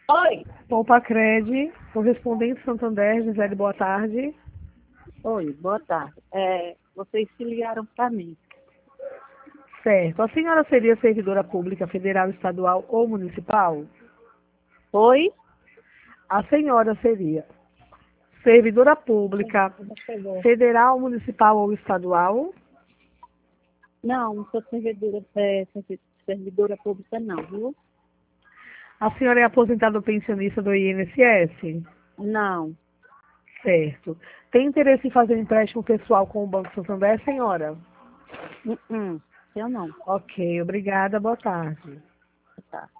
Oi. Poupa Cred, correspondente Santander, Gisele, boa tarde. Oi, boa tarde. Vocês se ligaram para mim. Certo. A senhora seria servidora pública federal, estadual ou municipal? Oi? A senhora seria servidora pública federal, municipal ou estadual? Não sou servidora pública não, viu? A senhora é aposentada ou pensionista do INSS? Não. Certo. Tem interesse em fazer empréstimo pessoal com o Banco Santander, senhora? Eu não. Ok, obrigada, boa tarde. Tá.